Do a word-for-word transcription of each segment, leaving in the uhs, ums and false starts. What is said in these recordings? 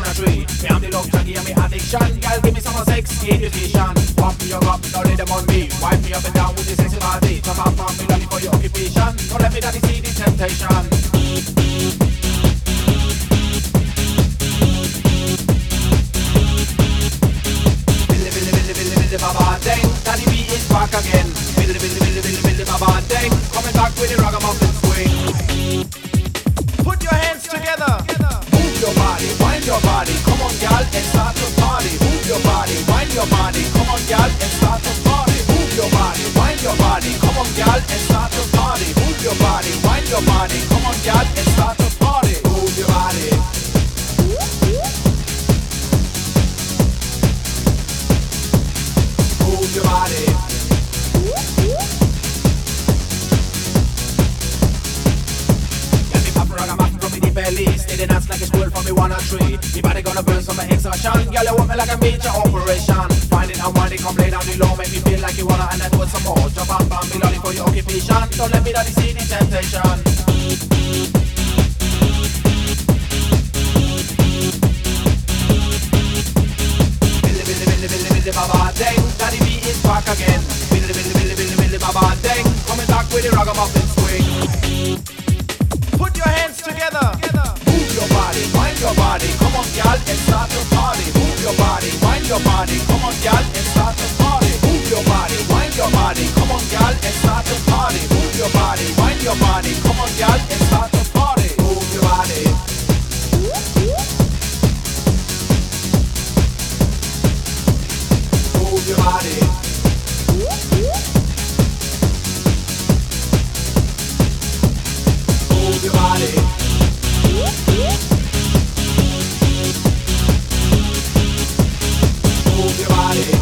a tree. Me have the love junkie and me addiction. Girl, give me some of sex education. Pump me up, now lay them on me. Wipe me up and down with the sexy body. Come up on me, lolly for your occupation. Don't let me daddy see the temptation. Billy, Billy, Billy, Billy, Billy, Baba, dang. Daddy B is back again. Billy, Billy, Billy, Billy, Billy, Baba, dang. Coming back with the ragamuffin swing. Put your hands together. Move your body, wind your body. Come on, girl, and start to party. Move your body, wind your body. Come on, girl, and start to party. Move your body, wind your body. Come on, girl, and start to party. Move your body, wind your body. Come on, girl, and start to party. Move your body. Move your body. Belly, steady dance like a squirrel from me one or three. Me body gonna burn some exhaustion. Girl, you want me like a major operation. Find it and wind it, come play down the low. Make me feel like you wanna and I do it some more. Jump up and be lolly for your occupation. Don't let me daddy see the temptation. Billy, Billy, Billy, Billy, Billy, Baba, dang. Daddy B is back again. Billy, Billy, Billy, Billy, Billy, Baba, dang. Coming back with the ragamuffin swing. Put your hands together. Move your body, wind your body. Come on, girl, and start to party. Move your body, wind your body. Come on, girl, and start to party. Move your body, wind your body. Come on, girl, and start to party. Move your body, wind your body. Come on, girl, and start to party. Move your body. Move your body. Move your body. Move your body.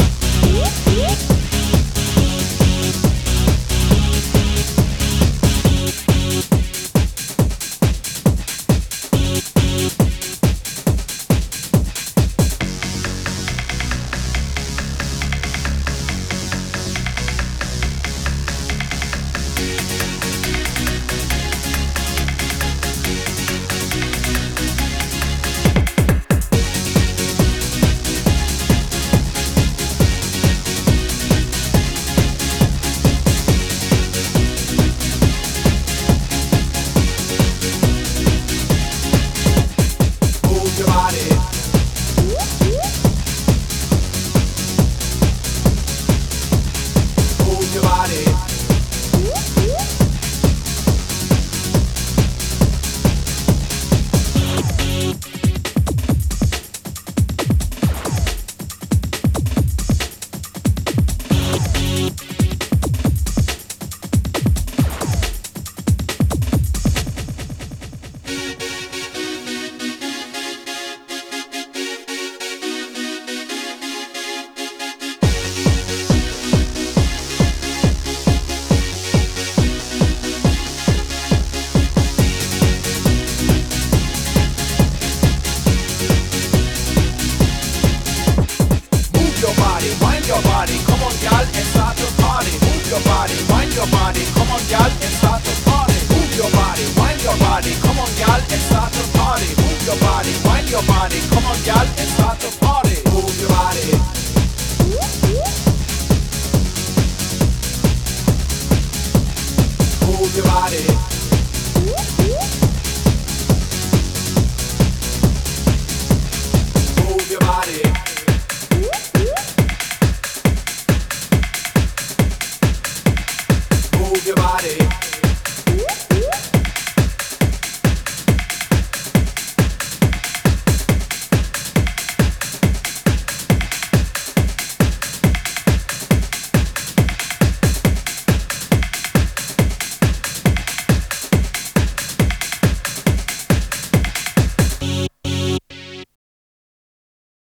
your body, wind your body, come on girl and start to party. Move your body, wind your body, come on girl and start to party. Move your body, wind your body, come on girl and start